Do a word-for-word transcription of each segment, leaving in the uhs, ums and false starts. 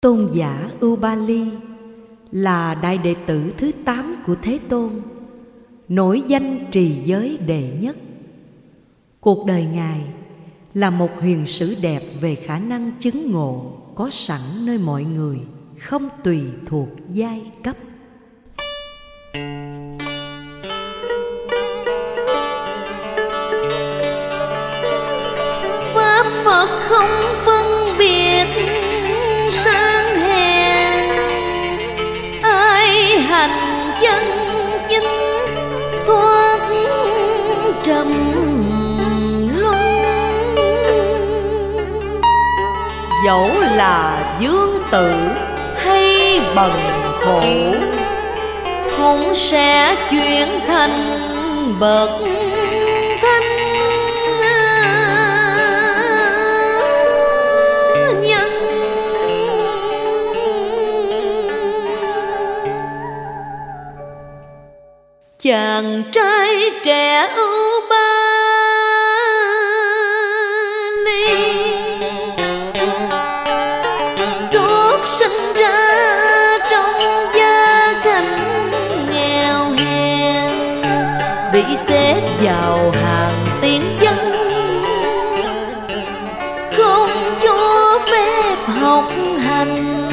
Tôn giả Ubali là đại đệ tử thứ tám của Thế Tôn, nổi danh trì giới đệ nhất. Cuộc đời Ngài là một huyền sử đẹp về khả năng chứng ngộ có sẵn nơi mọi người, không tùy thuộc giai cấp. Pháp Phật không phân biệt sang hèn, ai hành chân chính thoát trầm luân. Dẫu là dương tử hay bần khổ, cũng sẽ chuyển thành bậc thánh nhân. Chàng trai trẻ ưu ba ly, trước sinh ra trong gia cảnh nghèo hèn, bị xếp vào hàng tiên dân, không cho phép học hành.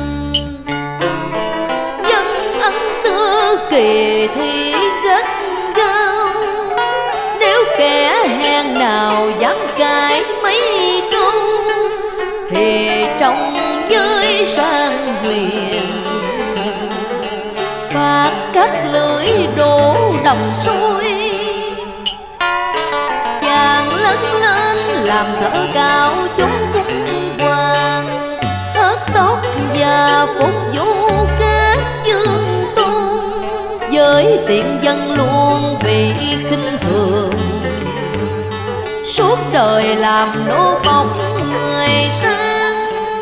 Dân ấn xưa kỳ thi rất cao, nếu kẻ hèn nào dám cãi mấy câu thì trong giới sang huyền phạt cắt lưỡi đổ đồng sôi. Chàng lớn lên làm thợ cao chúng cung hoàng, hớt tóc và phục vụ các chương tôn, với tiện dân luôn bị khinh thường. Suốt đời làm nô bộc người sang,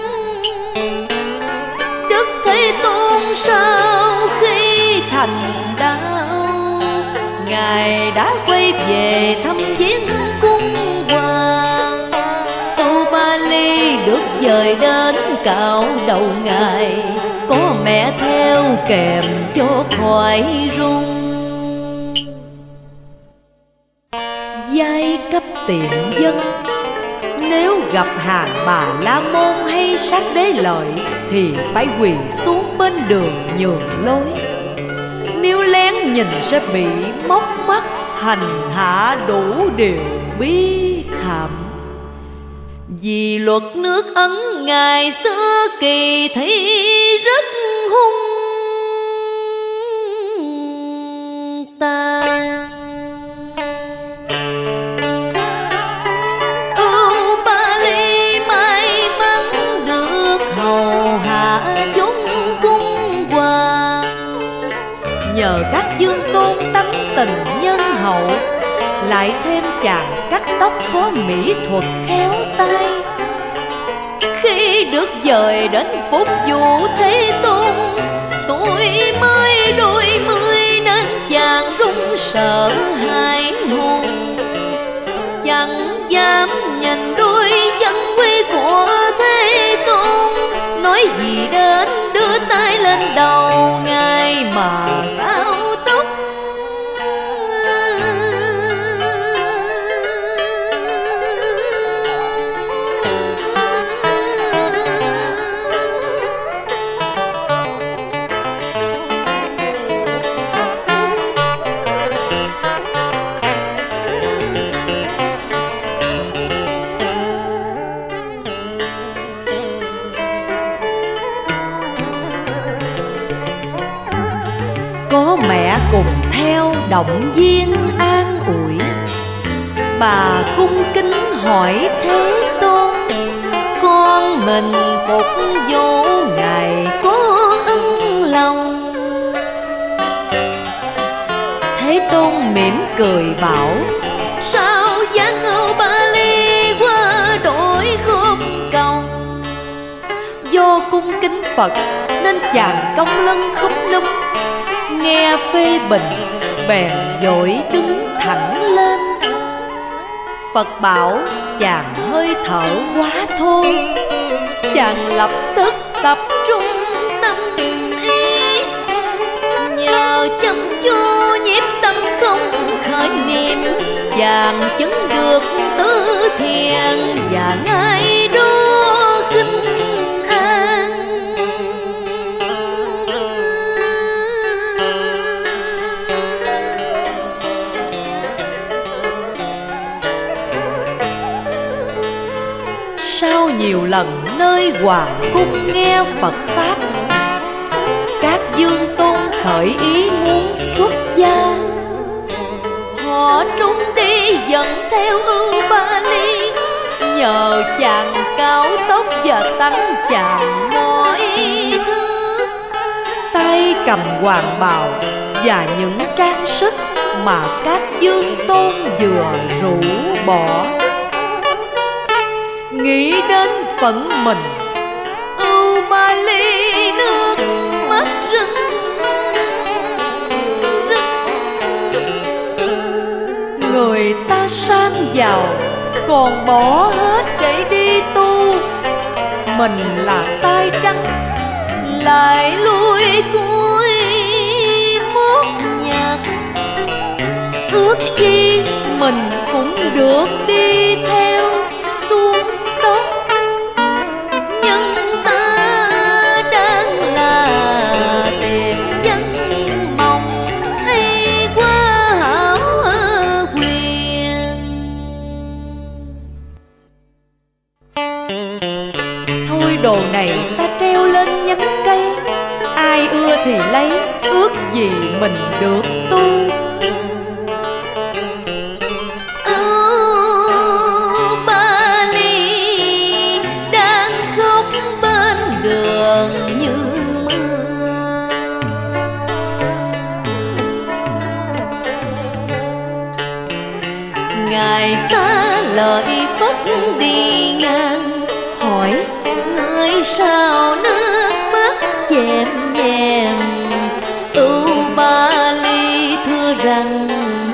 Đức Thế Tôn sau khi thành đạo, Ngài đã quay về thăm viếng cung hoàng. Ubali được dời đến cạo đầu Ngài, có mẹ theo kèm cho khỏi run. giai cấp tiện dân, nếu gặp hàng Bà La Môn hay Sát Đế Lợi thì phải quỳ xuống bên đường nhường lối. Nếu lén nhìn sẽ bị móc mắt, hành hạ đủ điều bi thảm. Vì luật nước Ấn ngày xưa kỳ thị rất hung tàn, Ubali may mắn được hầu hạ chúng cung hoàng. Nhờ các dương tôn tánh tình nhân hậu, lại thêm chàng cắt tóc có mỹ thuật khéo tay. Khi được dời đến phục vụ Thế Tôn, tuổi mới đôi mươi nên chàng run sợ hãi hùng, chẳng dám nhìn đôi chân quy của Thế Tôn. Nói gì đến đưa tay lên đầu Ngài mà cạo tóc. Có mẹ cùng theo động viên an ủi, bà cung kính hỏi Thế Tôn, Con mình phục vụ Ngài có ân lòng. Thế Tôn mỉm cười bảo, Sao dáng Ubali qua đổi khôn công. do cung kính Phật nên chàng cong lưng khúm núm, nghe phê bình bèn vội đứng thẳng lên. Phật bảo chàng hơi thở quá thô, chàng lập tức tập trung tâm ý, nhờ chăm chú nhiếp tâm không khởi niệm, chàng chứng được tứ thiền và ngay đó kinh an. Sau nhiều lần nơi hoàng cung nghe Phật pháp, các dương tôn khởi ý muốn xuất gia. Họ trung đi dẫn theo Ưu Ba Ly, nhờ chàng cao tóc và tăng chàng mọi thứ. Tay cầm hoàng bào và những trang sức mà các dương tôn vừa rũ bỏ. Nghĩ đến phận mình, Ưu Ba Ly nước mắt rưng rưng. người ta sang giàu còn bỏ hết để đi tu, mình là tay trắng lại lui cuối mốt nhạc. ước chi mình cũng được đi theo xuống tóc. Nhưng ta đang là tiền dân mộng hay quá hảo quyền. Thôi đồ này ta treo lên nhánh cây, ai ưa thì lấy, ước gì mình được tu. Ưu Ba Ly đang khóc bên đường như mưa. Ngài xa lời Phất đi ngang, hỏi người sao nước mắt chèm nhèm. Ưu Ba Ly thưa rằng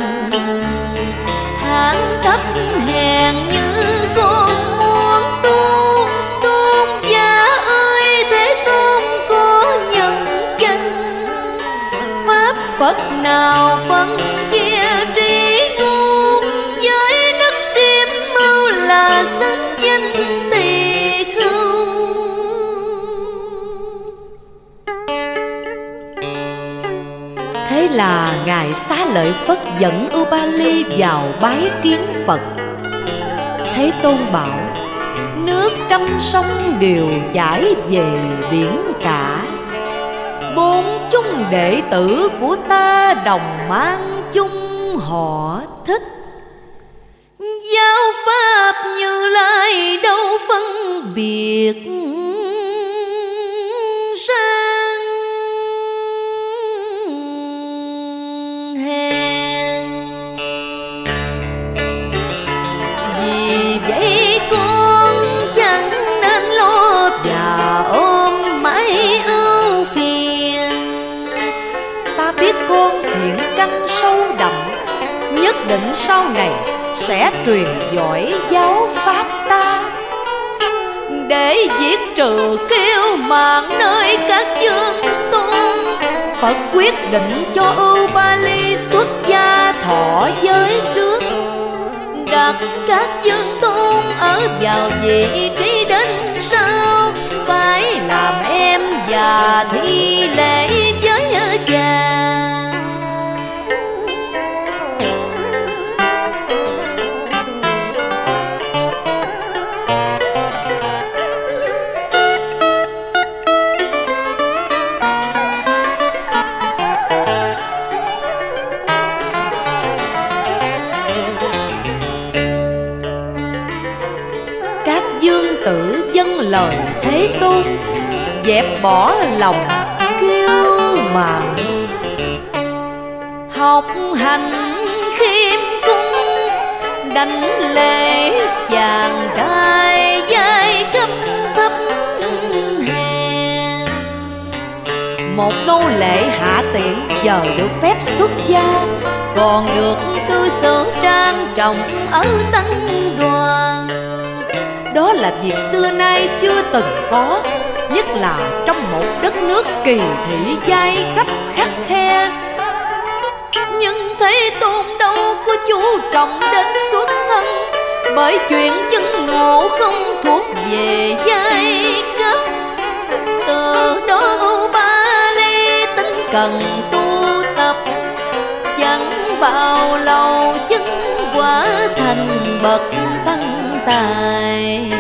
hạng thấp hèn như con muốn tu. Tôn giả ơi, Thế Tôn có nhân danh, pháp Phật nào phân chia trí ngu. Với đức kiếm mưu là xứng danh tỳ khưu. Thế là Ngài Xá Lợi Phất dẫn Ưu Ba Ly vào bái kiến Phật. Thế Tôn bảo: nước trăm sông đều chảy về biển cả, bốn chung đệ tử của ta đồng mang chung họ thích. Giáo pháp Như Lai đâu phân biệt sang hèn. Vì vậy con chẳng nên lo và ôm mãi ưu phiền. Ta biết con thiện căn sâu đậm, nhất định sau này sẽ truyền dõi giáo pháp ta. Để diệt trừ kiêu mạn nơi các dương tôn, Phật quyết định cho Ưu Ba Ly xuất gia thọ giới trước, đặt các dương tôn ở vào vị trí đến sau. Phải làm em và thi lễ với chàng. tử dâng lời Thế Tôn, dẹp bỏ lòng kiêu mạn, học hành khiêm cung, đảnh lễ chàng trai giai cấp thấp hèn. một nô lệ hạ tiện giờ được phép xuất gia, còn được cư xử trang trọng ở tăng đoàn. đó là việc xưa nay chưa từng có. nhất là trong một đất nước kỳ thị giai cấp khắt khe. Nhưng Thế Tôn đâu có chú trọng đến xuất thân, bởi chuyện chứng ngộ không thuộc về giai cấp. Từ đó Âu Ba Ly tinh cần tu tập, chẳng bao lâu chứng quả thành bậc tăng tài.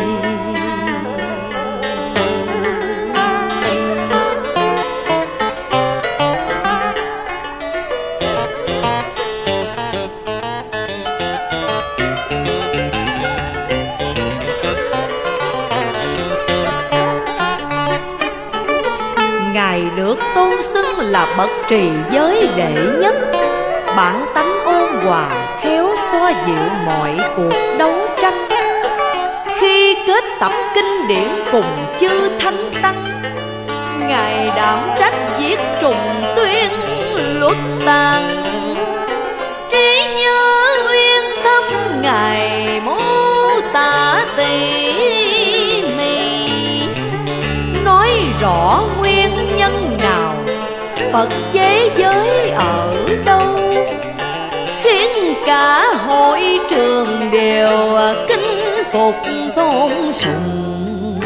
Ngài được tôn xưng là bậc trì giới đệ nhất, bản tánh ôn hòa, khéo xoa dịu mọi cuộc đấu tranh. Khi kết tập kinh điển cùng chư thánh tăng, Ngài đảm trách viết trùng tuyên luật tàng. Trí nhớ uyên thâm Ngài mô tả tỉ mỉ, nói rõ nguyên nhân nào, Phật chế giới ở đâu, khiến cả hội trường đều kính phục tôn sùng.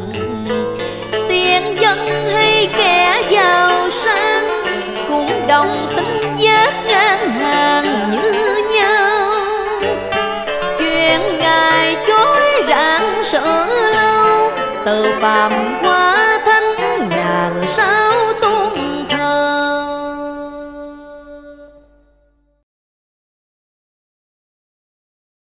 Tiền dân hay kẻ giàu sang cũng đồng tính giác ngang hàng như nhau. Chuyện Ngài chối rạng sợ lâu, từ phàm qua